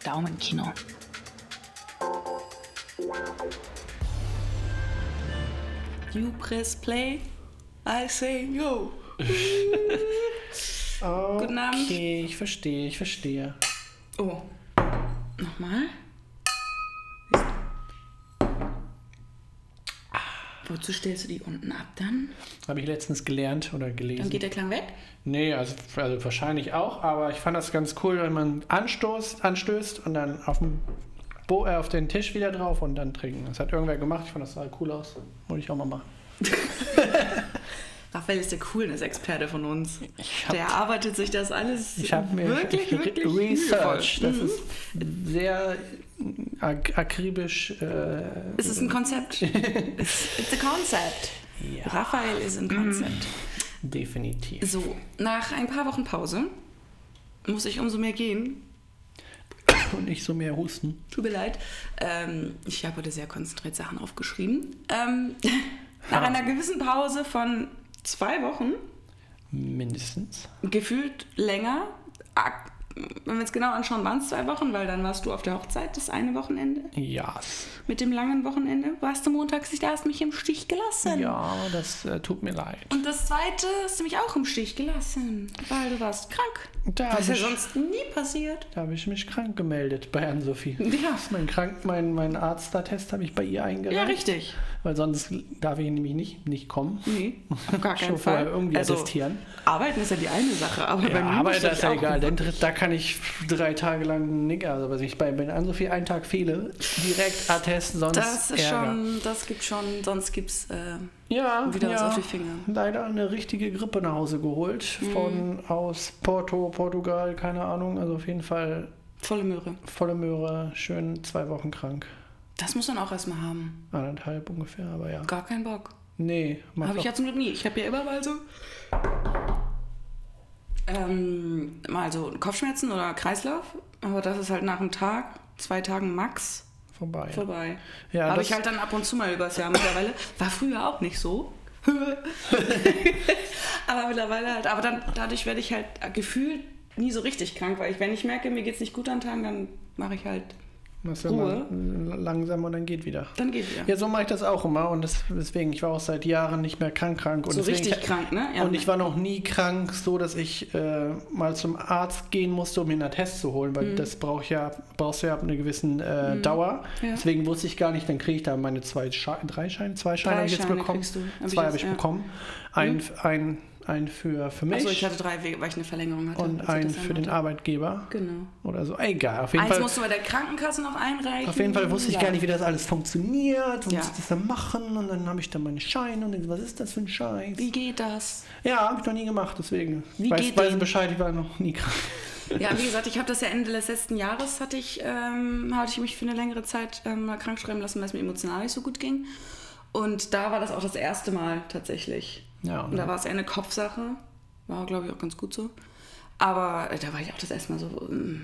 Daumenkino. You press play, I say yo. Guten Abend. Okay, ich verstehe. Oh, nochmal. Wozu stellst du die unten ab dann? Habe ich letztens gelernt oder gelesen. Dann geht der Klang weg? Nee, also wahrscheinlich auch, aber ich fand das ganz cool, wenn man anstößt und dann auf den Tisch wieder drauf und dann trinken. Das hat irgendwer gemacht, ich fand das sah cool aus. Wollte ich auch mal machen. Raphael ist der Coolness-Experte von uns. Der erarbeitet sich das alles ich mir wirklich Research. Das ist sehr akribisch. Es ist ein Konzept. It's a concept. Ja. Raphael ist ein Konzept. Definitiv. So, nach ein paar Wochen Pause muss ich umso mehr gehen. Und nicht so mehr husten. Tut mir leid. Ich habe heute sehr konzentriert Sachen aufgeschrieben. Nach einer gewissen Pause von 2 Wochen. Mindestens. Gefühlt länger. Wenn wir es genau anschauen, waren es 2 Wochen, weil dann warst du auf der Hochzeit, das eine Wochenende. Ja. Mit dem langen Wochenende. Warst du montags nicht da, hast mich im Stich gelassen. Ja, das tut mir leid. Und das zweite hast du mich auch im Stich gelassen, weil du warst krank. Was ja sonst nie passiert. Da habe ich mich krank gemeldet bei Ann-Sophie. Ja. Mein Arzttest habe ich bei ihr eingereicht. Ja, richtig. Weil sonst darf ich nämlich nicht kommen. Nee, auf gar keinen Fall. Irgendwie attestieren. Arbeiten ist ja die eine Sache, aber bei mir Arbeiten ist ja egal. Da kann ich 3 Tage lang nicht, also wenn ich bei Ann-Sophie einen Tag fehle, direkt attesten, sonst das ist Ärger. Sonst gibt's wieder was auf die Finger. Leider eine richtige Grippe nach Hause geholt, aus Portugal, keine Ahnung, also auf jeden Fall volle Möhre, schön 2 Wochen krank. Das muss man auch erstmal haben. 1,5 ungefähr, aber ja. Gar keinen Bock. Nee. Habe ich ja zum Glück nie. Ich habe ja immer mal so Kopfschmerzen oder Kreislauf, aber das ist halt nach einem Tag, 2 Tagen max vorbei. Ja, habe ich halt dann ab und zu mal übers Jahr mittlerweile. War früher auch nicht so. Aber mittlerweile halt. Aber dann dadurch werde ich halt gefühlt nie so richtig krank, weil wenn ich merke, mir geht's nicht gut an Tagen, dann mache ich halt Ruhe. Langsam und dann geht wieder. Ja, so mache ich das auch immer und deswegen, ich war auch seit Jahren nicht mehr krank. Und so richtig krank, ne? Ja. Und ich war noch nie krank, so dass ich mal zum Arzt gehen musste, um mir einen Test zu holen, weil das brauchst du ja ab einer gewissen Dauer. Ja. Deswegen wusste ich gar nicht, dann kriege ich da meine 2 Scheine habe ich jetzt bekommen. 2 habe ich bekommen. Einen für mich. Achso, ich hatte 3, weil ich eine Verlängerung hatte. Und einen für den Arbeitgeber. Genau. Oder so. Egal. Auf jeden Eins Fall musst du bei der Krankenkasse noch einreichen. Auf jeden Fall wusste ich gar nicht, wie das alles funktioniert. Und musste das dann machen. Und dann habe ich dann meine Scheine. Und was ist das für ein Scheiß? Wie geht das? Ja, habe ich noch nie gemacht. Deswegen. Weiß Bescheid, ich war noch nie krank. Ja, wie gesagt, ich habe das ja Ende des letzten Jahres hatte ich mich für eine längere Zeit mal krank schreiben lassen, weil es mir emotional nicht so gut ging. Und da war das auch das erste Mal tatsächlich. Ja, und da war es eher eine Kopfsache. War, glaube ich, auch ganz gut so. Aber da war ich auch das erste Mal so,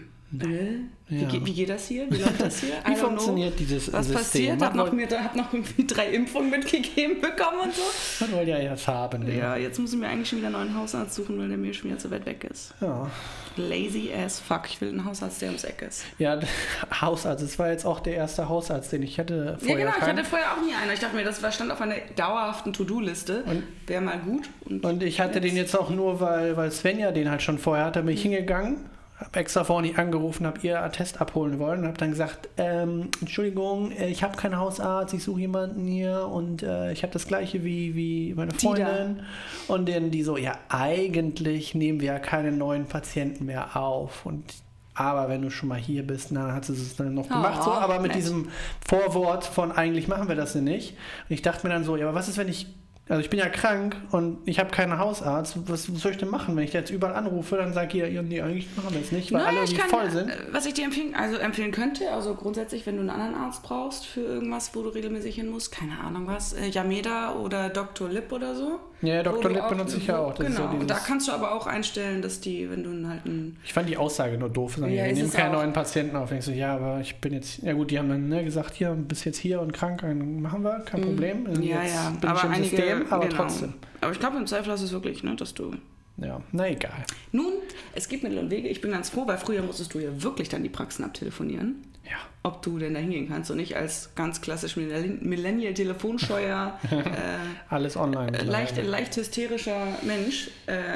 wie geht das hier? Wie läuft das hier? Wie funktioniert dieses System? Was passiert? Hab noch irgendwie 3 Impfungen mitgegeben bekommen und so. Man wollte ja jetzt haben. Ja, jetzt muss ich mir eigentlich schon wieder einen neuen Hausarzt suchen, weil der mir schon wieder zu weit weg ist. Ja. Lazy as fuck. Ich will einen Hausarzt, der ums Eck ist. Ja, Hausarzt. Das war jetzt auch der erste Hausarzt, den ich hatte vorher. Ja, genau. Ich hatte vorher auch nie einen. Ich dachte mir, das stand auf einer dauerhaften To-Do-Liste. Wäre mal gut. Und ich hatte den jetzt auch nur, weil Svenja den halt schon vorher hatte, bin ich hingegangen. Habe extra vorhin nicht angerufen, habe ihr Attest abholen wollen und habe dann gesagt, Entschuldigung, ich habe keinen Hausarzt, ich suche jemanden hier und ich habe das gleiche wie meine Freundin. Und dann die so, ja, eigentlich nehmen wir ja keine neuen Patienten mehr auf. Aber wenn du schon mal hier bist, dann hat sie es dann noch gemacht. So, aber mit diesem Vorwort von eigentlich machen wir das denn nicht. Und ich dachte mir dann so, ja, aber was ist, wenn ich bin ja krank und ich habe keinen Hausarzt. Was soll ich denn machen? Wenn ich jetzt überall anrufe, dann sage ich, ja, nee, eigentlich machen wir es nicht, weil alle irgendwie voll sind. Was ich dir empfehlen könnte, also grundsätzlich, wenn du einen anderen Arzt brauchst für irgendwas, wo du regelmäßig hin musst, keine Ahnung was, Yameda oder Dr. Lipp oder so. Ja, Dr. Lipp benutze ich ja auch. Das genau, ist so und da kannst du aber auch einstellen, dass wenn du halt Ich fand die Aussage nur doof. Wir nehmen keine neuen Patienten auf. Ich so, ja, aber ich bin jetzt, ja gut, die haben dann gesagt, hier, bist jetzt hier und krank, dann machen wir, kein Problem. Ja, jetzt ja, bin ich im System, aber trotzdem. Aber ich glaube, im Zweifel hast du es wirklich, ne, dass du... Ja, na egal. Nun, es gibt Mittel und Wege. Ich bin ganz froh, weil früher musstest du ja wirklich dann die Praxen abtelefonieren. Ja. Ob du denn da hingehen kannst und nicht als ganz klassisch Millennial-Telefonscheuer Alles online. leicht hysterischer Mensch.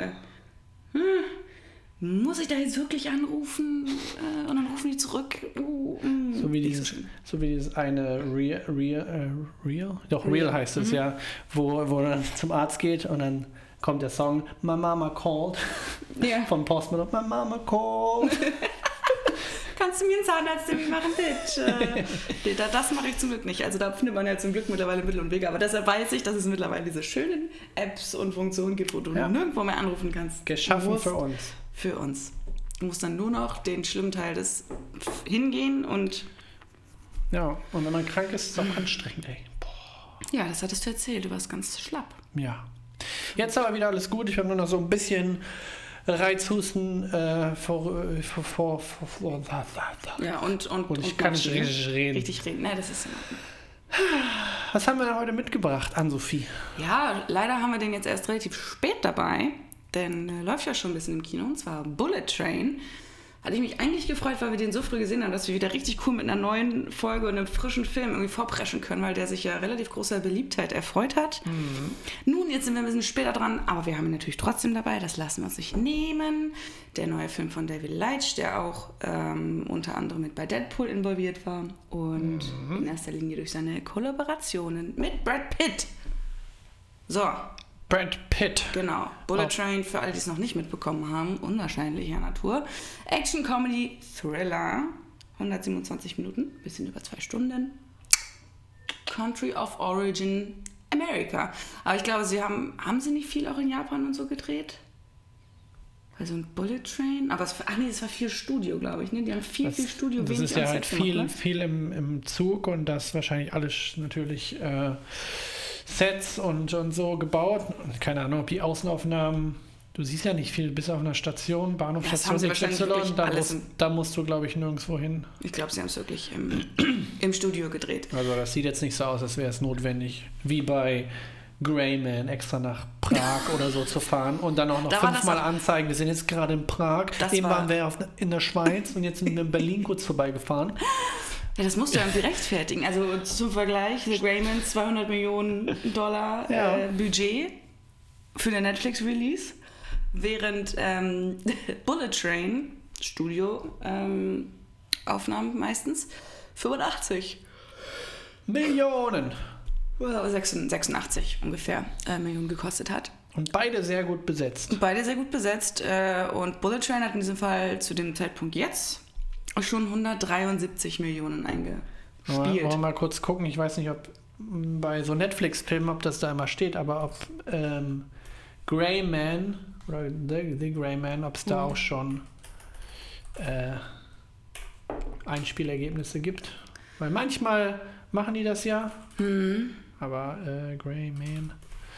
Muss ich da jetzt wirklich anrufen? Und dann rufen die zurück. So wie dieses eine Real? Doch, Real heißt es, ja. Wo er dann zum Arzt geht und dann kommt der Song My Mama Called von Post Malone. My Mama Called. Kannst du mir einen Zahnarzttermin machen, bitte? Nee, das mache ich zum Glück nicht. Also da findet man ja zum Glück mittlerweile Mittel und Wege. Aber deshalb weiß ich, dass es mittlerweile diese schönen Apps und Funktionen gibt, wo du nirgendwo mehr anrufen kannst. Geschaffen für uns. Für uns. Du musst dann nur noch den schlimmen Teil des hingehen und... Ja, und wenn man krank ist, ist es auch anstrengend, ey. Boah. Ja, das hattest du erzählt. Du warst ganz schlapp. Ja. Jetzt aber wieder alles gut. Ich habe nur noch so ein bisschen... Reizhusten Ja, und ich kann nicht richtig reden. Richtig reden, ne, das ist in Ordnung. Was haben wir denn heute mitgebracht, Ann-Sophie? Ja, leider haben wir den jetzt erst relativ spät dabei, denn läuft ja schon ein bisschen im Kino, und zwar Bullet Train. Hatte ich mich eigentlich gefreut, weil wir den so früh gesehen haben, dass wir wieder richtig cool mit einer neuen Folge und einem frischen Film irgendwie vorpreschen können, weil der sich ja relativ großer Beliebtheit erfreut hat. Nun, jetzt sind wir ein bisschen später dran, aber wir haben ihn natürlich trotzdem dabei, das lassen wir uns nicht nehmen. Der neue Film von David Leitch, der auch unter anderem mit bei Deadpool involviert war und in erster Linie durch seine Kollaborationen mit Brad Pitt. So. Brad Pitt. Genau. Bullet Train, für alle, die es noch nicht mitbekommen haben, unwahrscheinlicher Natur. Action, Comedy, Thriller. 127 Minuten, bisschen über 2 Stunden. Country of Origin, America. Aber ich glaube, haben sie nicht viel auch in Japan und so gedreht? Also ein Bullet Train? Aber das war viel Studio, glaube ich. Ne? Die haben viel Studio, wenig. Das ist ja halt viel im Zug und das wahrscheinlich alles natürlich... Sets und so gebaut. Keine Ahnung, ob die Außenaufnahmen, du siehst ja nicht viel, bis auf einer Station, Bahnhofstation XY, da musst du, glaube ich, nirgendwo hin. Ich glaube, sie haben es wirklich im Studio gedreht. Also das sieht jetzt nicht so aus, als wäre es notwendig, wie bei Greyman extra nach Prag oder so zu fahren und dann auch noch 5-mal anzeigen, wir sind jetzt gerade in Prag, eben waren wir in der Schweiz und jetzt sind wir in Berlin kurz vorbeigefahren. Ja, das musst du irgendwie rechtfertigen. Also zum Vergleich, The Greyman, $200 Millionen Budget für den Netflix-Release, während Bullet Train, Studio Aufnahmen meistens, 85 Millionen. 86 ungefähr Millionen gekostet hat. Und beide sehr gut besetzt. Und Bullet Train hat in diesem Fall zu dem Zeitpunkt jetzt schon 173 Millionen eingespielt. Wollen wir mal kurz gucken, ich weiß nicht, ob bei so Netflix-Filmen, ob das da immer steht, aber ob Greyman oder The Greyman, ob es da auch schon Einspielergebnisse gibt. Weil manchmal machen die das ja, aber Greyman,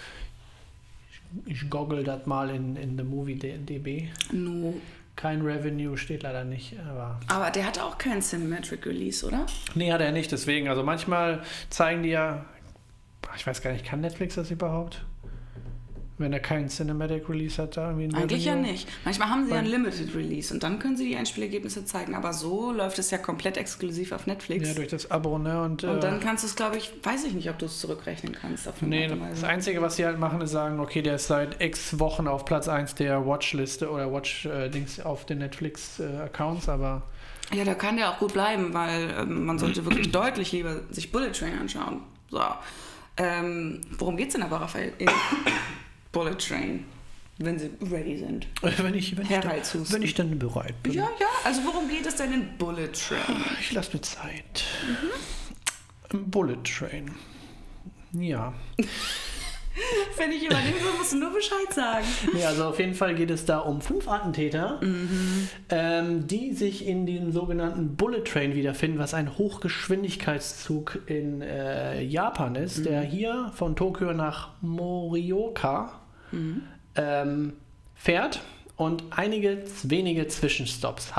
ich goggle das mal in The Movie DB. No. Kein Revenue steht leider nicht, aber der hat auch kein Cinematic Release, oder? Nee, hat er nicht, deswegen. Also manchmal zeigen die ja, ich weiß gar nicht, kann Netflix das überhaupt? Wenn er keinen Cinematic Release hat, da irgendwie ein Eigentlich Revenue? ja nicht. Manchmal haben sie ja ein Limited Release und dann können sie die Einspielergebnisse zeigen, aber so läuft es ja komplett exklusiv auf Netflix. Ja, durch das Abo, ne? Und dann kannst du es, glaube ich, weiß ich nicht, ob du es zurückrechnen kannst. Nee, das Einzige, was sie halt machen, ist sagen, okay, der ist seit x Wochen auf Platz 1 der Watchliste oder Watch-Dings auf den Netflix-Accounts, aber... Ja, da kann der auch gut bleiben, weil man sollte wirklich deutlich lieber sich Bullet Train anschauen. So. Worum geht's denn aber, Raphael? Bullet Train, wenn sie ready sind. Wenn ich dann bereit bin. Ja, also worum geht es denn in Bullet Train? Ich lasse mir Zeit. Bullet Train. Ja. Wenn ich übernehme, musst du nur Bescheid sagen. Ja, also auf jeden Fall geht es da um 5 Attentäter, die sich in dem sogenannten Bullet Train wiederfinden, was ein Hochgeschwindigkeitszug in Japan ist, der hier von Tokio nach Morioka fährt und einige wenige Zwischenstopps hat.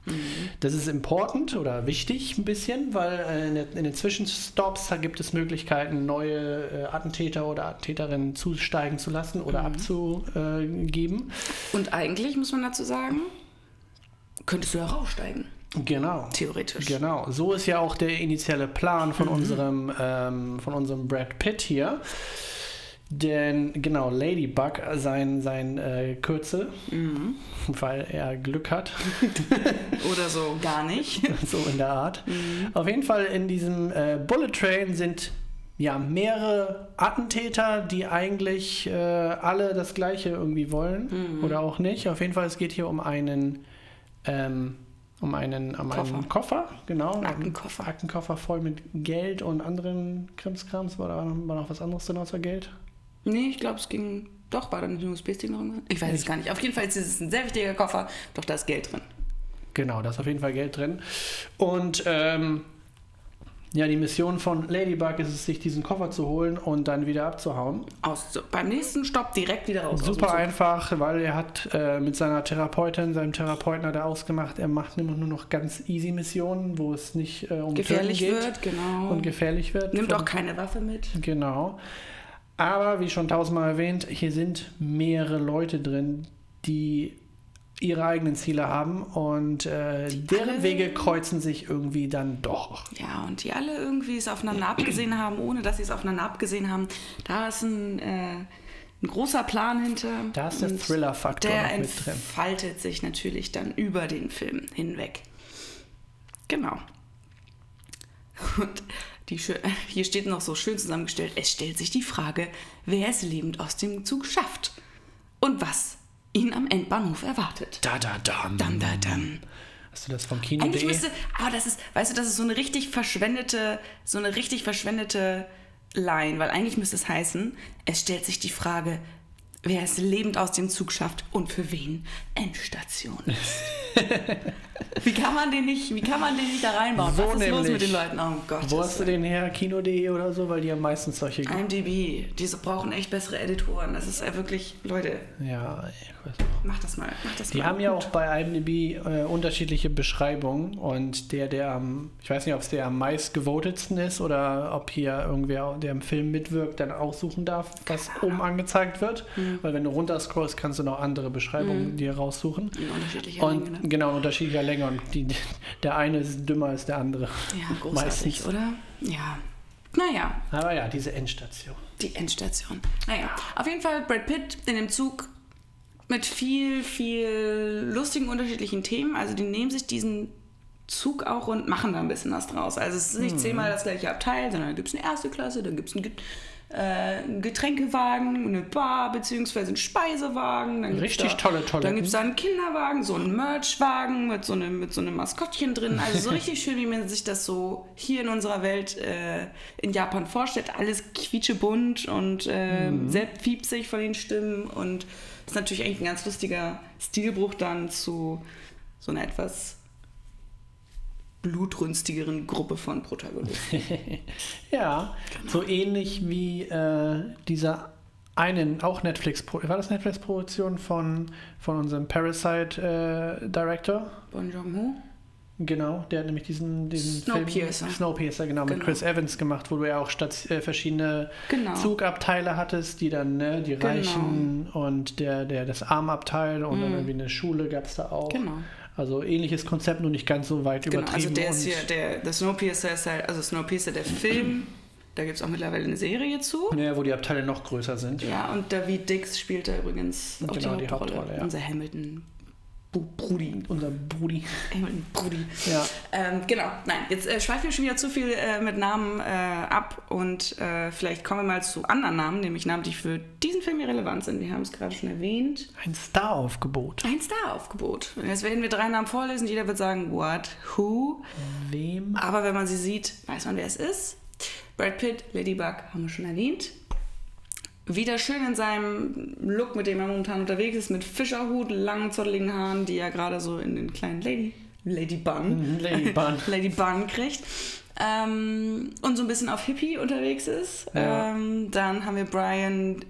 Das ist important oder wichtig ein bisschen, weil in den Zwischenstops gibt es Möglichkeiten, neue Attentäter oder Attentäterinnen zusteigen zu lassen oder abzugeben. Und eigentlich, muss man dazu sagen, könntest du ja auch aussteigen. Genau. Theoretisch. Genau. So ist ja auch der initiale Plan von unserem Brad Pitt hier. Denn genau, Ladybug, sein Kürzel, weil er Glück hat. Oder so gar nicht. So in der Art. Auf jeden Fall in diesem Bullet Train sind ja mehrere Attentäter, die eigentlich alle das Gleiche irgendwie wollen. Oder auch nicht. Auf jeden Fall, es geht hier um einen Koffer, genau. Aktenkoffer voll mit Geld und anderen Krimskrams. War noch was anderes drin außer Geld? Nee, ich glaube, es ging... Doch, war da nicht ein USB-Stick drin? Ich weiß es gar nicht. Auf jeden Fall ist es ein sehr wichtiger Koffer. Doch, da ist Geld drin. Genau, da ist auf jeden Fall Geld drin. Und die Mission von Ladybug ist es, sich diesen Koffer zu holen und dann wieder abzuhauen. Beim nächsten Stopp direkt wieder raus. Super einfach, weil er hat mit seinem Therapeuten hat er ausgemacht, er macht nur noch ganz easy Missionen, wo es nicht um gefährlich Töten geht. Wird, genau. Und gefährlich wird. Nimmt auch keine Waffe mit. Genau. Aber wie schon 1000-mal erwähnt, hier sind mehrere Leute drin, die ihre eigenen Ziele haben und deren Wege kreuzen sich irgendwie dann doch. Ja, und die alle irgendwie es aufeinander abgesehen haben, ohne dass sie es aufeinander abgesehen haben. Da ist ein großer Plan hinter. Da ist der Thriller-Faktor noch mit drin. Der entfaltet sich natürlich dann über den Film hinweg. Genau. Und hier steht noch so schön zusammengestellt, es stellt sich die Frage, wer es lebend aus dem Zug schafft und was ihn am Endbahnhof erwartet. Dam. Hast du das vom Kino.de? Eigentlich müsste, aber das ist so eine richtig verschwendete Line, weil eigentlich müsste es heißen, es stellt sich die Frage, wer es lebend aus dem Zug schafft und für wen Endstation ist. Wie kann man den nicht da reinbauen? Was ist los mit den Leuten? Oh Gott. Wo hast du den her? Kino.de oder so? Weil die haben meistens solche... IMDb. Diese brauchen echt bessere Editoren. Das ist ja wirklich... Leute. Ja, ich weiß nicht. Mach das mal. Die haben ja auch bei IMDb unterschiedliche Beschreibungen und der ich weiß nicht, ob es der am meist gewotetsten ist oder ob hier irgendwer, der im Film mitwirkt, dann aussuchen darf, was oben angezeigt wird. Weil wenn du runterscrollst, kannst du noch andere Beschreibungen dir raussuchen. In unterschiedlicher Länge, ne? Genau, in unterschiedlicher Länge und der eine ist dümmer als der andere. Ja, großartig, meistens. oder? Ja. Naja. Aber ja, diese Endstation. Die Endstation. Naja, auf jeden Fall Brad Pitt in dem Zug mit viel, viel lustigen, unterschiedlichen Themen. Also die nehmen sich diesen Zug auch und machen da ein bisschen was draus. Also es ist nicht 10-mal das gleiche Abteil, sondern da gibt es eine erste Klasse, dann gibt es einen Getränkewagen, eine Bar beziehungsweise einen Speisewagen. Dann Richtig tolle Toiletten. Dann gibt es da einen Kinderwagen, so einen Merchwagen mit so einem Maskottchen drin. Also so richtig schön, wie man sich das so hier in unserer Welt in Japan vorstellt. Alles quietschebunt und sehr piepsig von den Stimmen. Und das ist natürlich eigentlich ein ganz lustiger Stilbruch dann zu so einer etwas blutrünstigeren Gruppe von Protagonisten. Ja, genau. So ähnlich wie dieser einen, auch war das Netflix-Produktion von unserem Parasite-Director? Bong Joon-ho? Genau, der hat nämlich diesen Snowpiercer. Snowpiercer, genau, mit Chris Evans gemacht, wo du ja auch verschiedene Zugabteile hattest, die dann die Reichen und das Armabteil und dann irgendwie eine Schule gab es da auch. Genau. Also ähnliches Konzept, nur nicht ganz so weit übertrieben. Also der ist hier, der Snowpiercer ist halt, also Snowpiercer der Film, da gibt es auch mittlerweile eine Serie zu. Ja, wo die Abteile noch größer sind. Ja, und David Dix spielt da übrigens auch die Hauptrolle. Ja. Unser Hamilton Brudi. Unser Brudi. Hamilton Brudi. Ja. Genau, nein, jetzt schweifen wir schon wieder zu viel mit Namen ab und vielleicht kommen wir mal zu anderen Namen, nämlich Namen, die für diesen Film hier relevant sind. Wir haben es gerade schon erwähnt. Ein Staraufgebot. Ein Staraufgebot. Und jetzt werden wir 3 Namen vorlesen, jeder wird sagen, what, who. Wem? Aber wenn man sie sieht, weiß man, wer es ist. Brad Pitt, Ladybug, haben wir schon erwähnt. Wieder schön in seinem Look, mit dem er momentan unterwegs ist, mit Fischerhut, langen, zotteligen Haaren, die er gerade so in den kleinen Lady Bun kriegt. Und so ein bisschen auf Hippie unterwegs ist. Ja. Dann haben wir Brian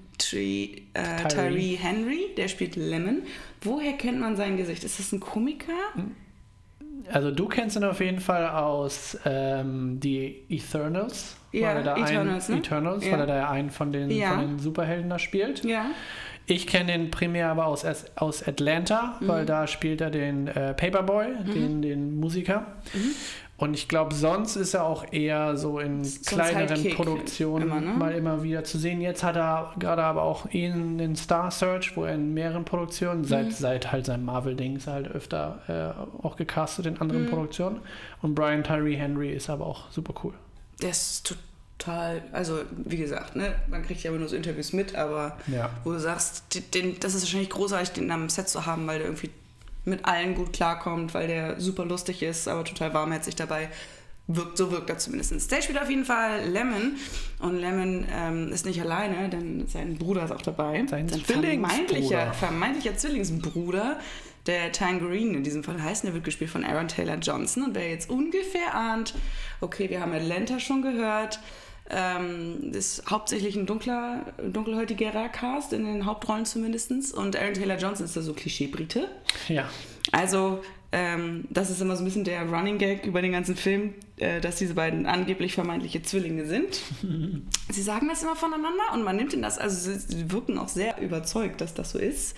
Tyree Henry, der spielt Lemon. Woher kennt man sein Gesicht? Ist das ein Komiker? Also du kennst ihn auf jeden Fall aus die Eternals. Ja, Eternals, ne? Eternals, weil er da ja einen von den Superhelden da spielt. Ja. Ich kenne ihn primär aber aus Atlanta, weil da spielt er den Paperboy, den Musiker. Und ich glaube, sonst ist er auch eher so in kleineren Produktionen immer wieder zu sehen. Jetzt hat er gerade aber auch den Star Search, wo er in mehreren Produktionen, seit halt seinem Marvel-Ding ist er halt öfter auch gecastet in anderen Produktionen. Und Brian Tyree Henry ist aber auch super cool. Der ist total, also wie gesagt, ne, man kriegt ja immer nur so Interviews mit, aber wo du sagst, das ist wahrscheinlich großartig, den am Set zu haben, weil der irgendwie mit allen gut klarkommt, weil der super lustig ist, aber total warmherzig dabei. So wirkt er zumindest. Der spielt auf jeden Fall Lemon. Und Lemon ist nicht alleine, denn sein Bruder ist auch dabei. Sein vermeintlicher Zwillingsbruder, der Tangerine in diesem Fall heißt. Der wird gespielt von Aaron Taylor Johnson. Und wer jetzt ungefähr ahnt, okay, wir haben Atlanta schon gehört, ist hauptsächlich ein dunkelhäutigerer Cast, in den Hauptrollen zumindest. Und Aaron Taylor Johnson ist da so Klischee-Brite. Ja. Also, das ist immer so ein bisschen der Running Gag über den ganzen Film, dass diese beiden angeblich vermeintliche Zwillinge sind. Sie sagen das immer voneinander und man nimmt ihnen das, also sie wirken auch sehr überzeugt, dass das so ist.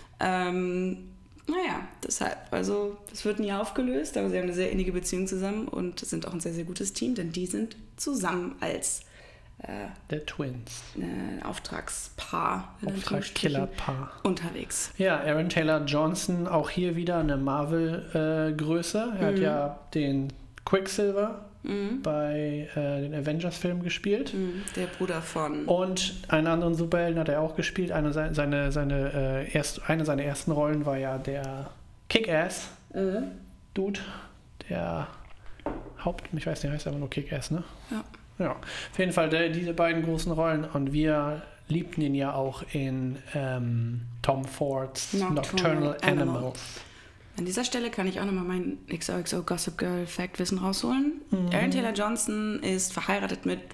Deshalb, also es wird nie aufgelöst, aber sie haben eine sehr innige Beziehung zusammen und sind auch ein sehr, sehr gutes Team, denn die sind zusammen als The Twins. Auftragspaar. Auftragskiller-Paar. Unterwegs. Ja, Aaron Taylor Johnson, auch hier wieder eine Marvel-Größe. Er hat ja den Quicksilver bei den Avengers-Filmen gespielt. Der Bruder von... Und einen anderen Superhelden hat er auch gespielt. Eine seiner ersten Rollen war ja der Kick-Ass-Dude. Der ich weiß nicht, heißt aber nur Kick-Ass, ne? Ja, auf jeden Fall diese beiden großen Rollen und wir liebten ihn ja auch in Tom Fords Nocturnal Animals. An dieser Stelle kann ich auch nochmal mein XOXO Gossip Girl Fact-Wissen rausholen. Aaron Taylor Johnson ist verheiratet mit,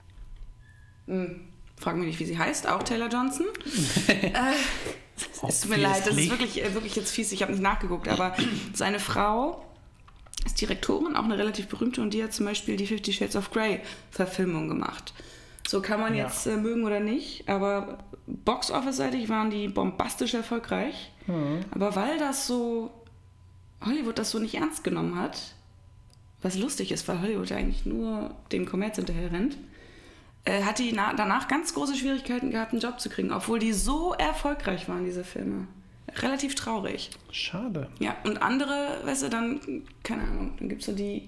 frag mich nicht, wie sie heißt, auch Taylor Johnson. Es tut mir leid, das ist wirklich jetzt fies, ich habe nicht nachgeguckt, aber seine Frau ist Direktorin, auch eine relativ berühmte, und die hat zum Beispiel die 50 Shades of Grey Verfilmung gemacht. So kann man jetzt mögen oder nicht, aber Box-Office-seitig waren die bombastisch erfolgreich. Aber weil Hollywood das so nicht ernst genommen hat, was lustig ist, weil Hollywood ja eigentlich nur dem Kommerz hinterher rennt, hat die danach ganz große Schwierigkeiten gehabt, einen Job zu kriegen, obwohl die so erfolgreich waren, diese Filme. Relativ traurig. Schade. Ja, und andere, weißt du, dann, keine Ahnung, dann gibt's so die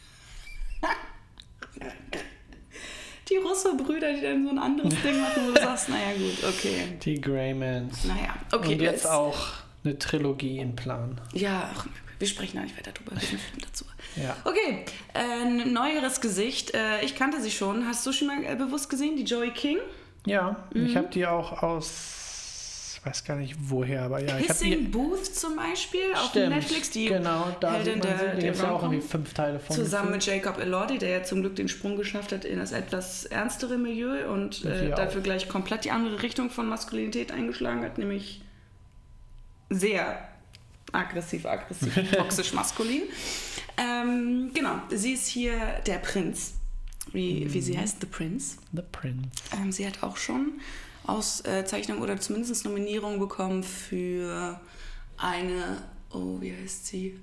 Russo-Brüder, die dann so ein anderes Ding machen, wo du sagst, naja gut, okay. Die Greymans. Naja, okay. Und jetzt auch eine Trilogie in Plan. Ja, wir sprechen da nicht weiter drüber, wir sind dazu. Ja. Okay, ein neueres Gesicht. Ich kannte sie schon. Hast du schon mal bewusst gesehen, die Joey King? Ja, ich habe die auch aus, ich weiß gar nicht woher, aber ja. Kissing Booth zum Beispiel auf Netflix, die da Heldin der gibt es ja auch irgendwie 5 Teile von. Zusammen mit Jacob Elordi, der ja zum Glück den Sprung geschafft hat in das etwas ernstere Milieu und dafür gleich komplett die andere Richtung von Maskulinität eingeschlagen hat, nämlich sehr aggressiv, toxisch maskulin. Genau, sie ist hier der Prinz. Wie sie heißt, The Prince. The Prince. Sie hat auch schon Auszeichnung oder zumindest Nominierung bekommen für wie heißt sie?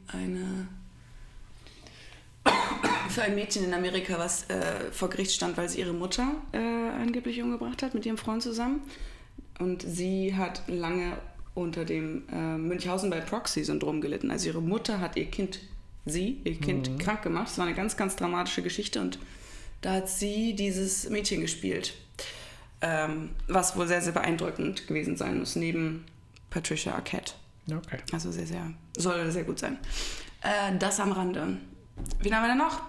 Für ein Mädchen in Amerika, was vor Gericht stand, weil sie ihre Mutter angeblich umgebracht hat mit ihrem Freund zusammen. Und sie hat lange unter dem Münchhausen by Proxy-Syndrom gelitten. Also ihre Mutter hat ihr Kind krank gemacht. Das war eine ganz, ganz dramatische Geschichte und da hat sie dieses Mädchen gespielt. Was wohl sehr, sehr beeindruckend gewesen sein muss, neben Patricia Arquette. Okay. Also soll sehr gut sein. Das am Rande. Wen haben wir denn noch?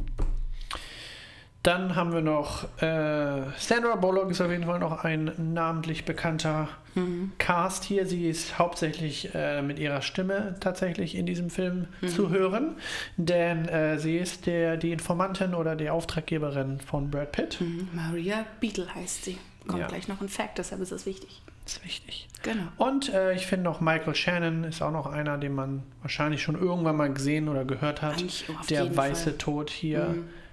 Dann haben wir noch Sandra Bullock, ist auf jeden Fall noch ein namentlich bekannter Cast hier. Sie ist hauptsächlich mit ihrer Stimme tatsächlich in diesem Film zu hören, denn sie ist die Informantin oder die Auftraggeberin von Brad Pitt. Maria Beetle heißt sie. Kommt gleich noch ein Fact, deshalb ist das wichtig. ist wichtig. Genau. Und ich finde auch Michael Shannon ist auch noch einer, den man wahrscheinlich schon irgendwann mal gesehen oder gehört hat. Auf Der jeden weiße Fall. Tod hier.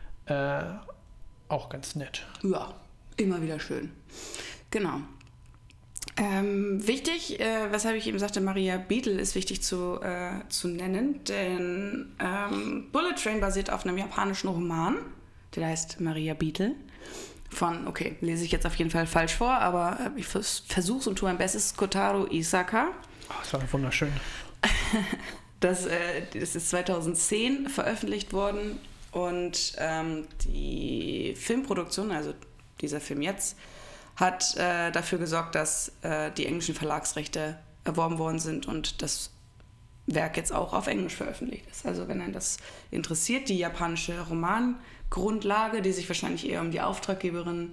Auch ganz nett. Ja, immer wieder schön. Genau. Wichtig, weshalb ich eben sagte, Maria Beetle ist wichtig zu nennen, denn Bullet Train basiert auf einem japanischen Roman, der heißt Maria Beetle. Lese ich jetzt auf jeden Fall falsch vor, aber ich versuche es und tue mein Bestes, Kotaro Isaka. Oh, das war wunderschön. Das ist 2010 veröffentlicht worden und die Filmproduktion, also dieser Film jetzt, hat dafür gesorgt, dass die englischen Verlagsrechte erworben worden sind und das Werk jetzt auch auf Englisch veröffentlicht ist. Also wenn einen das interessiert, die japanische Romangrundlage, die sich wahrscheinlich eher um die Auftraggeberin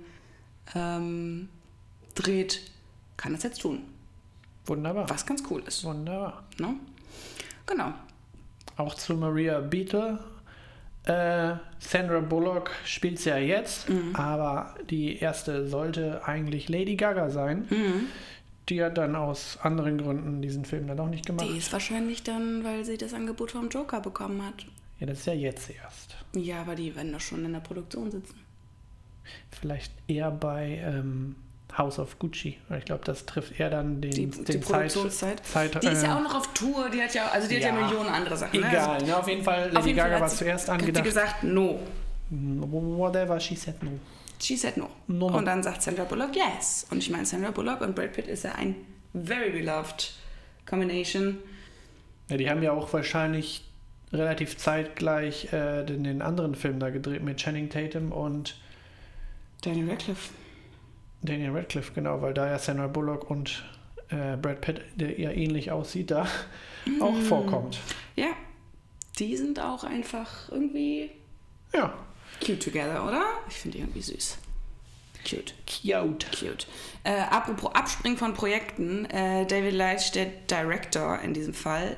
dreht, kann das jetzt tun. Wunderbar. Was ganz cool ist. Wunderbar. Ne? Genau. Auch zu Maria Beetle. Sandra Bullock spielt es ja jetzt, aber die erste sollte eigentlich Lady Gaga sein. Die hat dann aus anderen Gründen diesen Film dann auch nicht gemacht. Die ist wahrscheinlich dann, weil sie das Angebot vom Joker bekommen hat. Ja, das ist ja jetzt erst. Ja, aber die werden doch schon in der Produktion sitzen. Vielleicht eher bei House of Gucci. Ich glaube, das trifft eher dann Die Produktionszeit. Die ist ja auch noch auf Tour. Die hat ja Millionen andere Sachen. Egal, Ne? Also, auf jeden Fall, Lady Gaga war zuerst angedacht. Hat sie gesagt, no. Whatever she said, no. She said no. No. Und dann sagt Sandra Bullock, yes. Und ich meine, Sandra Bullock und Brad Pitt ist ja ein very beloved combination. Ja, die haben ja auch wahrscheinlich relativ zeitgleich den anderen Film da gedreht mit Channing Tatum und Daniel Radcliffe, genau, weil da ja Sandra Bullock und Brad Pitt, der eher ähnlich aussieht, da auch vorkommt. Ja, die sind auch einfach irgendwie ja cute together, oder? Ich finde die irgendwie süß. Cute. Cute. Apropos Abspringen von Projekten, David Leitch, der Director in diesem Fall,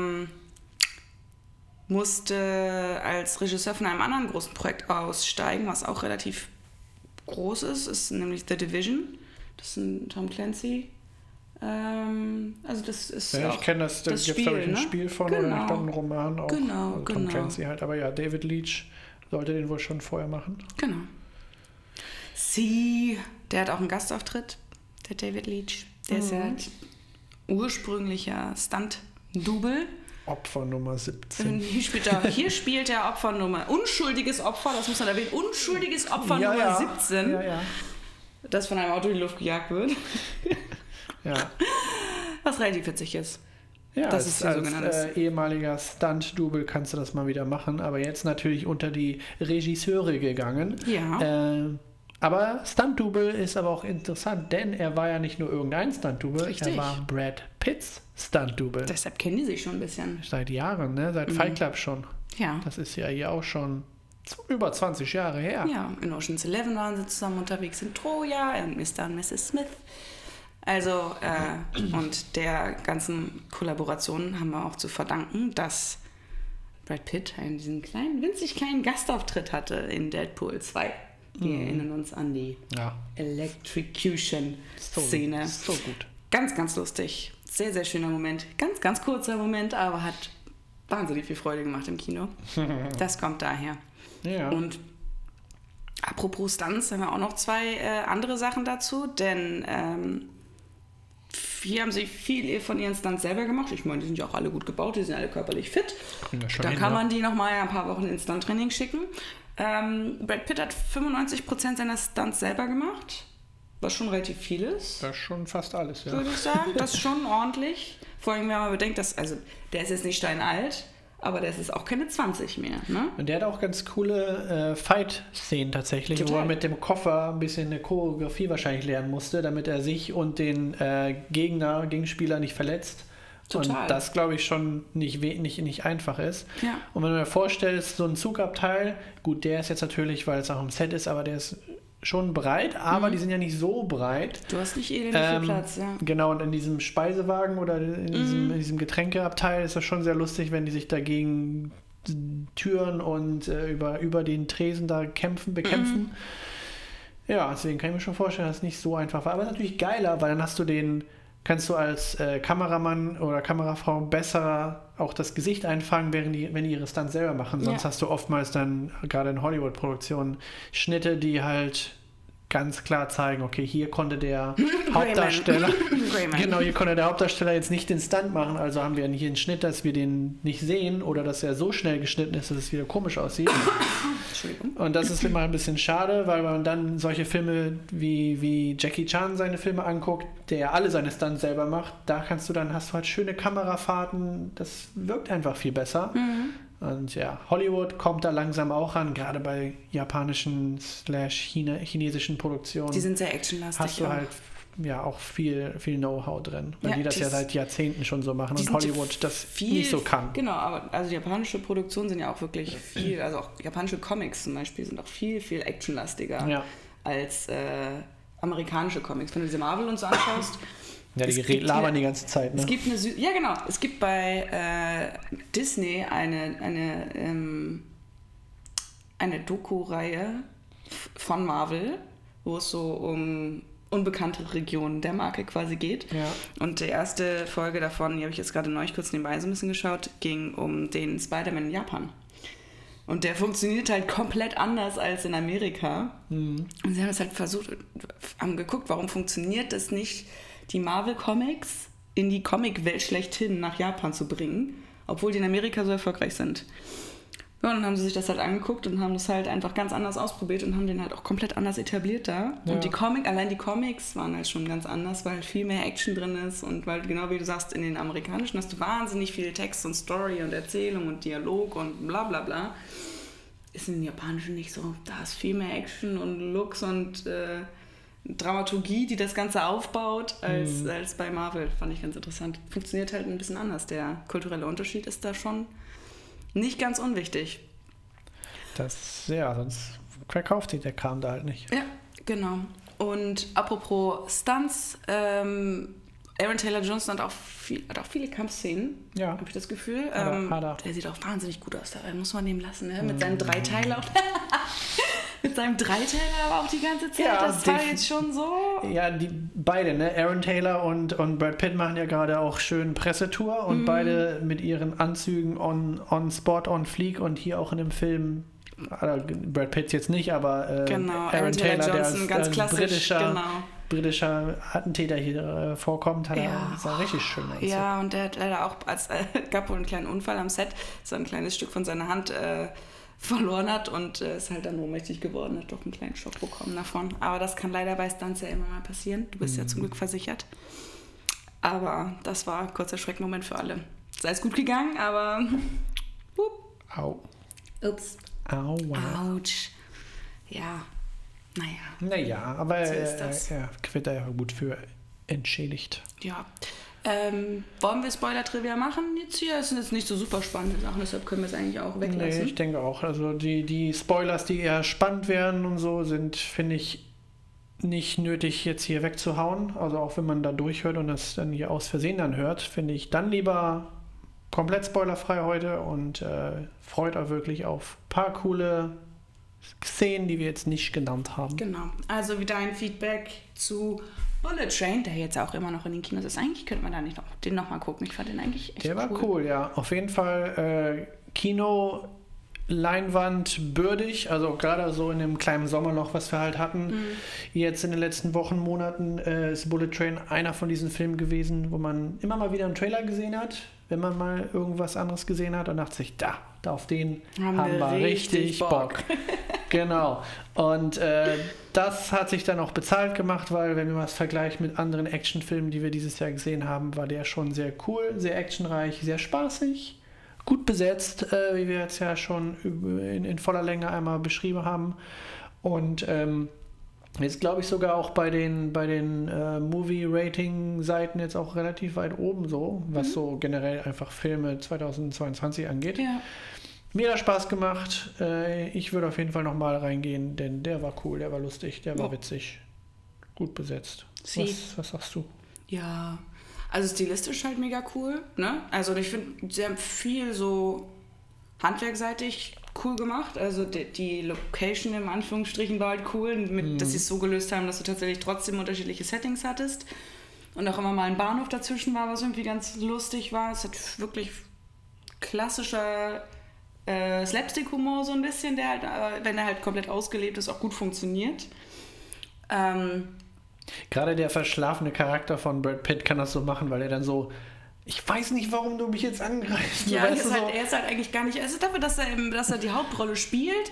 musste als Regisseur von einem anderen großen Projekt aussteigen, was auch relativ groß ist nämlich The Division. Das ist ein Tom Clancy. Also das ist ja, ich kenne das gibt Spiel, glaube ich ein ne? Spiel von Genau. oder ich glaube einen Roman auch. Genau, also Tom Clancy halt, aber ja, David Leitch sollte den wohl schon vorher machen. Genau. Der hat auch einen Gastauftritt, der David Leitch. Der ist ja ursprünglicher Stunt-Double. Opfer Nummer 17. Hier spielt er unschuldiges Opfer, das muss man erwähnen, unschuldiges Opfer Nummer 17, das von einem Auto in die Luft gejagt wird. Ja. Was relativ witzig ist. Ja, das ist als ehemaliger Stunt-Double kannst du das mal wieder machen, aber jetzt natürlich unter die Regisseure gegangen. Ja. Aber Stunt-Double ist aber auch interessant, denn er war ja nicht nur irgendein Stunt-Double, er war Brad Pitts Stunt-Double. Deshalb kennen die sich schon ein bisschen. Seit Jahren, ne? Seit Fight Club schon. Ja. Das ist ja hier auch schon über 20 Jahre her. Ja, in Ocean's 11 waren sie zusammen unterwegs in Troja, in Mr. und Mrs. Smith. Also, und der ganzen Kollaboration haben wir auch zu verdanken, dass Brad Pitt diesen winzig kleinen Gastauftritt hatte in Deadpool 2. Wir erinnern uns an die Electrocution-Szene. So gut. Ganz, ganz lustig. Sehr, sehr schöner Moment. Ganz, ganz kurzer Moment, aber hat wahnsinnig viel Freude gemacht im Kino. Das kommt daher. Ja. Und apropos Stunts, haben wir auch noch zwei andere Sachen dazu, denn hier haben sie viel von ihren Stunts selber gemacht. Ich meine, die sind ja auch alle gut gebaut, die sind alle körperlich fit. Da kann man die nochmal ein paar Wochen ins Stunt-Training schicken. Brad Pitt hat 95% seiner Stunts selber gemacht, was schon relativ viel ist. Das ist schon fast alles, ja. Würde ich sagen. Das ist schon ordentlich. Vor allem, wenn man bedenkt, der ist jetzt nicht steinalt, aber der ist jetzt auch keine 20 mehr. Ne? Und der hat auch ganz coole Fight-Szenen tatsächlich, Total. wo er mit dem Koffer ein bisschen eine Choreografie wahrscheinlich lernen musste, damit er sich und den Gegenspieler nicht verletzt. Total. Und das, glaube ich, schon nicht einfach ist. Ja. Und wenn du dir vorstellst, so ein Zugabteil, gut, der ist jetzt natürlich, weil es auch im Set ist, aber der ist schon breit, aber die sind ja nicht so breit. Du hast nicht elendig viel Platz, ja. Genau, und in diesem Speisewagen oder in diesem Getränkeabteil ist das schon sehr lustig, wenn die sich dagegen Türen und über den Tresen da bekämpfen. Ja, deswegen kann ich mir schon vorstellen, dass es nicht so einfach war. Aber natürlich geiler, weil dann kannst du als Kameramann oder Kamerafrau besser auch das Gesicht einfangen, wenn die ihre Stunts selber machen. Sonst hast du oftmals dann, gerade in Hollywood-Produktionen, Schnitte, die halt ganz klar zeigen, okay, hier konnte der Hauptdarsteller jetzt nicht den Stunt machen, also haben wir hier einen Schnitt, dass wir den nicht sehen oder dass er so schnell geschnitten ist, dass es wieder komisch aussieht. Und das ist immer ein bisschen schade, weil man dann solche Filme wie Jackie Chan seine Filme anguckt, der ja alle seine Stunts selber macht, da hast du halt schöne Kamerafahrten, das wirkt einfach viel besser. Und ja, Hollywood kommt da langsam auch ran, gerade bei japanischen / chinesischen Produktionen. Die sind sehr actionlastig. Hast du halt auch viel Know-how drin, weil die das ja seit Jahrzehnten schon so machen und Hollywood das nicht so kann. Genau, aber also japanische Produktionen sind ja auch wirklich viel, also auch japanische Comics zum Beispiel sind auch viel actionlastiger als amerikanische Comics. Wenn du diese Marvel und so anschaust, ja, die labern die ganze Zeit, ne? Es gibt bei Disney eine Doku-Reihe von Marvel, wo es so um unbekannte Regionen der Marke quasi geht. Ja. Und die erste Folge davon, die habe ich jetzt gerade neulich kurz nebenbei so ein bisschen geschaut, ging um den Spider-Man in Japan. Und der funktioniert halt komplett anders als in Amerika. Und sie haben es halt haben geguckt, warum funktioniert das nicht, die Marvel-Comics in die Comic-Welt schlechthin nach Japan zu bringen, obwohl die in Amerika so erfolgreich sind. Ja, und dann haben sie sich das halt angeguckt und haben das halt einfach ganz anders ausprobiert und haben den halt auch komplett anders etabliert da. Ja. Und allein die Comics waren halt schon ganz anders, weil halt viel mehr Action drin ist und weil, genau wie du sagst, in den amerikanischen hast du wahnsinnig viel Text und Story und Erzählung und Dialog und bla bla bla. Ist in den japanischen nicht so. Da ist viel mehr Action und Looks und Dramaturgie, die das Ganze aufbaut, als bei Marvel. Fand ich ganz interessant. Funktioniert halt ein bisschen anders. Der kulturelle Unterschied ist da schon nicht ganz unwichtig. Sonst verkauft sich der Kram da halt nicht. Ja, genau. Und apropos Stunts, Aaron Taylor Johnson hat auch viele Kampfszenen, habe ich das Gefühl. Der sieht auch wahnsinnig gut aus, da muss man nehmen lassen, ne? Mit seinem Dreiteiler. Mit seinem Dreiteiler aber auch die ganze Zeit, das war jetzt schon so. Ja, beide, ne? Aaron Taylor und Brad Pitt machen ja gerade auch schön Pressetour und beide mit ihren Anzügen on Spot, on Fleek und hier auch in dem Film, Brad Pitt jetzt nicht, aber Aaron Taylor, Johnson, der als britischer Attentäter hier vorkommt, sah richtig schön aus. Ja, und der hat leider auch, gab wohl einen kleinen Unfall am Set, so ein kleines Stück von seiner Hand verloren hat und ist halt dann ohnmächtig geworden, hat doch einen kleinen Schock bekommen davon. Aber das kann leider bei Stunts ja immer mal passieren. Du bist ja zum Glück versichert. Aber das war ein kurzer Schreckmoment für alle. Sei es gut gegangen, aber Au. Ups. Aua. Autsch. Ja, naja, aber so ist das. Er wird da ja gut für entschädigt. Ja. Wollen wir Spoiler-Trivia machen jetzt hier? Das sind jetzt nicht so super spannende Sachen, deshalb können wir es eigentlich auch weglassen. Nee, ich denke auch. Also die Spoilers, die eher spannend werden und so, sind, finde ich, nicht nötig jetzt hier wegzuhauen. Also auch wenn man da durchhört und das dann hier aus Versehen dann hört, finde ich dann lieber komplett spoilerfrei heute und freut euch wirklich auf ein paar coole Szenen, die wir jetzt nicht genannt haben. Genau. Also wieder ein Feedback zu Bullet Train, der jetzt auch immer noch in den Kinos ist. Eigentlich könnte man da nicht den noch mal gucken. Ich fand den eigentlich echt cool. Der war cool, ja. Auf jeden Fall Kino, Leinwand bürdig, also gerade so in dem kleinen Sommerloch, was wir halt hatten. Jetzt in den letzten Wochen, Monaten ist Bullet Train einer von diesen Filmen gewesen, wo man immer mal wieder einen Trailer gesehen hat, wenn man mal irgendwas anderes gesehen hat und dachte sich, da auf den haben wir richtig Bock. Genau. Und das hat sich dann auch bezahlt gemacht, weil wenn wir mal das vergleichen mit anderen Actionfilmen, die wir dieses Jahr gesehen haben, war der schon sehr cool, sehr actionreich, sehr spaßig, gut besetzt, wie wir jetzt ja schon in voller Länge einmal beschrieben haben. Und jetzt glaube ich sogar auch bei den Movie-Rating-Seiten jetzt auch relativ weit oben so, was so generell einfach Filme 2022 angeht. Ja. Mir hat Spaß gemacht. Ich würde auf jeden Fall nochmal reingehen, denn der war cool, der war lustig, der war witzig. Gut besetzt. Was sagst du? Ja, also stilistisch halt mega cool, ne? Also ich finde, sie haben viel so handwerkseitig cool gemacht. Also die Location im Anführungsstrichen war halt cool, dass sie es so gelöst haben, dass du tatsächlich trotzdem unterschiedliche Settings hattest. Und auch immer mal ein Bahnhof dazwischen war, was irgendwie ganz lustig war. Es hat wirklich klassischer Slapstick-Humor so ein bisschen, der halt, wenn er halt komplett ausgelebt ist, auch gut funktioniert. Gerade der verschlafene Charakter von Brad Pitt kann das so machen, weil er dann so, ich weiß nicht, warum du mich jetzt angreifst. Ja, er ist halt eigentlich gar nicht, also dafür, dass er die Hauptrolle spielt,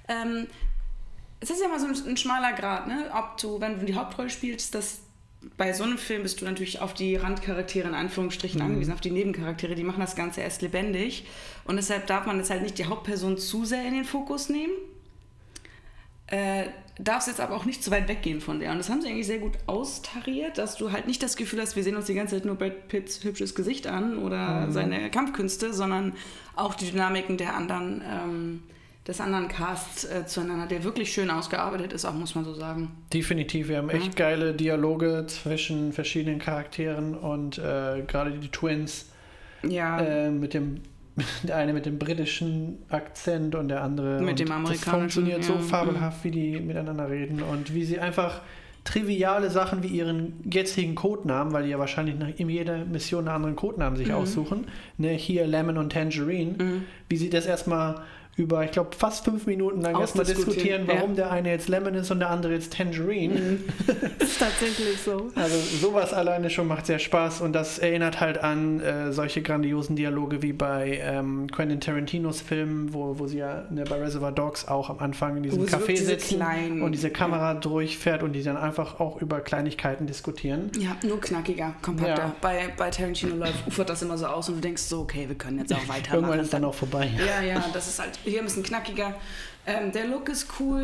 es ist ja immer so ein schmaler Grat, ne? Wenn du die Hauptrolle spielst, bei so einem Film bist du natürlich auf die Randcharaktere in Anführungsstrichen angewiesen, auf die Nebencharaktere, die machen das Ganze erst lebendig und deshalb darf man jetzt halt nicht die Hauptperson zu sehr in den Fokus nehmen, darfst jetzt aber auch nicht zu weit weggehen von der und das haben sie eigentlich sehr gut austariert, dass du halt nicht das Gefühl hast, wir sehen uns die ganze Zeit nur Brad Pitts hübsches Gesicht an oder seine Kampfkünste, sondern auch die Dynamiken des anderen Casts zueinander, der wirklich schön ausgearbeitet ist, auch muss man so sagen. Definitiv, wir haben echt geile Dialoge zwischen verschiedenen Charakteren und gerade die Twins der eine mit dem britischen Akzent und der andere mit dem amerikanischen. Das funktioniert so fabelhaft, wie die miteinander reden und wie sie einfach triviale Sachen wie ihren jetzigen Codenamen, weil die ja wahrscheinlich in jeder Mission einen anderen Codenamen sich aussuchen, ne, hier Lemon und Tangerine, wie sie das erstmal über, ich glaube, fast 5 Minuten lang erstmal diskutieren, warum der eine jetzt Lemon ist und der andere jetzt Tangerine. Das ist tatsächlich so. Also sowas alleine schon macht sehr Spaß und das erinnert halt an solche grandiosen Dialoge wie bei Quentin Tarantinos Filmen, wo sie ja bei Reservoir Dogs auch am Anfang in diesem Café sitzen und diese Kamera durchfährt und die dann einfach auch über Kleinigkeiten diskutieren. Ja, nur knackiger, kompakter. Ja. Bei Tarantino ufert das immer so aus und du denkst so, okay, wir können jetzt auch weitermachen. Irgendwann ist dann auch vorbei. Ja, das ist halt hier ein bisschen knackiger. Der Look ist cool,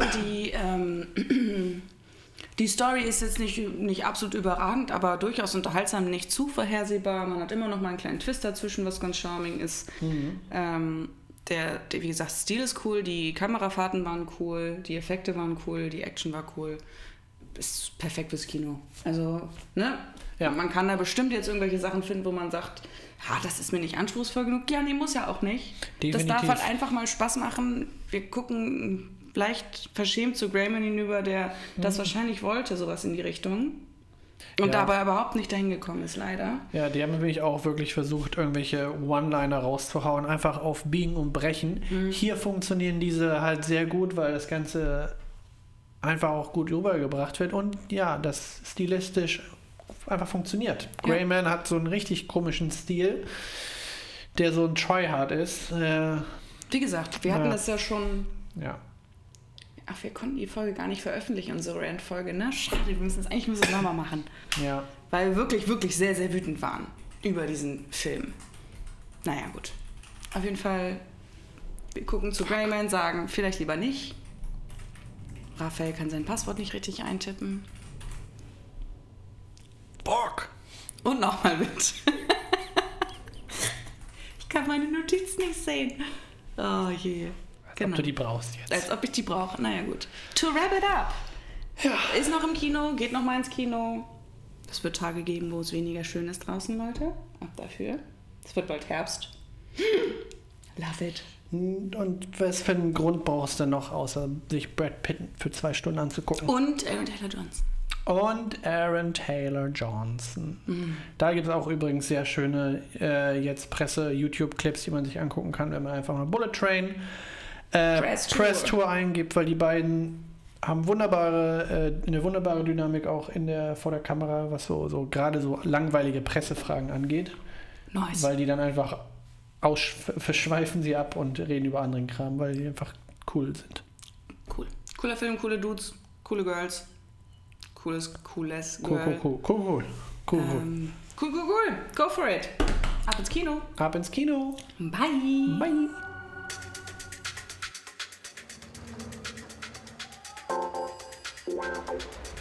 die Story ist jetzt nicht absolut überragend, aber durchaus unterhaltsam, nicht zu vorhersehbar. Man hat immer noch mal einen kleinen Twist dazwischen, was ganz charming ist. Der, wie gesagt, Stil ist cool, die Kamerafahrten waren cool, die Effekte waren cool, die Action war cool. Ist perfekt fürs Kino. Also, ne? Ja. Man kann da bestimmt jetzt irgendwelche Sachen finden, wo man sagt, das ist mir nicht anspruchsvoll genug. Ja, nee, muss ja auch nicht. Definitiv. Das darf halt einfach mal Spaß machen. Wir gucken leicht verschämt zu Greyman hinüber, der das wahrscheinlich wollte, sowas in die Richtung. Und dabei überhaupt nicht dahin gekommen ist, leider. Ja, die haben nämlich auch wirklich versucht, irgendwelche One-Liner rauszuhauen, einfach auf Biegen und Brechen. Hier funktionieren diese halt sehr gut, weil das Ganze einfach auch gut rübergebracht wird und ja, das stilistisch einfach funktioniert. Greyman hat so einen richtig komischen Stil, der so ein Tryhard ist. Wie gesagt, wir hatten das ja schon... Ja. Ach, wir konnten die Folge gar nicht veröffentlichen, unsere Rant-Folge, ne? Schade, wir müssen es nochmal machen. Ja. Weil wir wirklich, wirklich sehr, sehr wütend waren über diesen Film. Naja, gut. Auf jeden Fall, wir gucken zu Greyman, sagen, vielleicht lieber nicht. Raphael kann sein Passwort nicht richtig eintippen. Bock! Und nochmal mit. Ich kann meine Notizen nicht sehen. Oh je. Als ob du die brauchst jetzt. Als ob ich die brauche. Naja, gut. To wrap it up. Ja. Ist noch im Kino, geht noch mal ins Kino. Es wird Tage geben, wo es weniger schön ist draußen, Leute. Ab dafür. Es wird bald Herbst. Love it. Und was für einen Grund brauchst du noch, außer sich Brad Pitt für 2 Stunden anzugucken? Und Aaron Taylor Johnson. Da gibt es auch übrigens sehr schöne jetzt Presse-YouTube-Clips, die man sich angucken kann, wenn man einfach mal Bullet Train Press Tour eingibt, weil die beiden haben eine wunderbare Dynamik auch vor der Kamera, was so gerade so langweilige Pressefragen angeht. Nice. Weil die dann einfach verschweifen sie ab und reden über anderen Kram, weil sie einfach cool sind. Cool. Cooler Film, coole Dudes, coole Girls. Cooles Girl. Cool. Cool. Go for it. Ab ins Kino. Ab ins Kino. Bye. Bye. Wow.